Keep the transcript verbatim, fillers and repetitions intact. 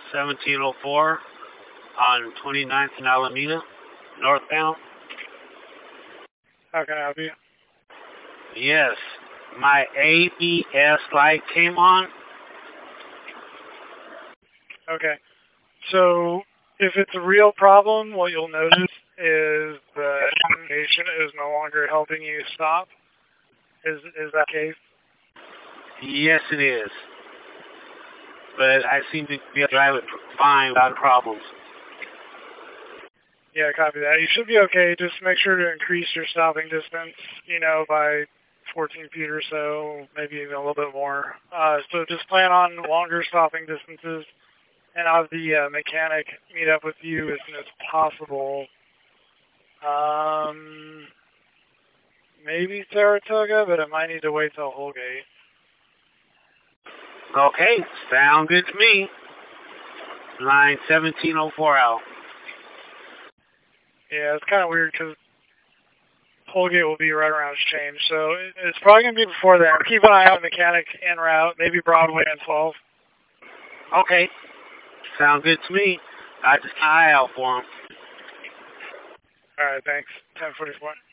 seventeen oh four on twenty-ninth and Alameda, northbound. How can I help you? Yes, my A B S light came on. Okay. So if it's a real problem, what you'll notice is the navigation is no longer helping you stop. Is is that the case? Yes, it is. But I seem to be able to drive it fine without problems. Yeah, copy that. You should be okay. Just make sure to increase your stopping distance, you know, by fourteen feet or so, maybe even a little bit more. Uh, so just plan on longer stopping distances and have the uh, mechanic meet up with you as soon as possible. Um, maybe Saratoga, but it might need to wait till Holgate. Okay, sound good to me. Line seventeen oh four out. Yeah, it's kind of weird because Holgate will be right around exchange, so it's probably going to be before then. Keep an eye out on the mechanic en route, maybe Broadway and twelve. Okay, sound good to me. I just keep an eye out for him. All right, thanks. ten forty-four.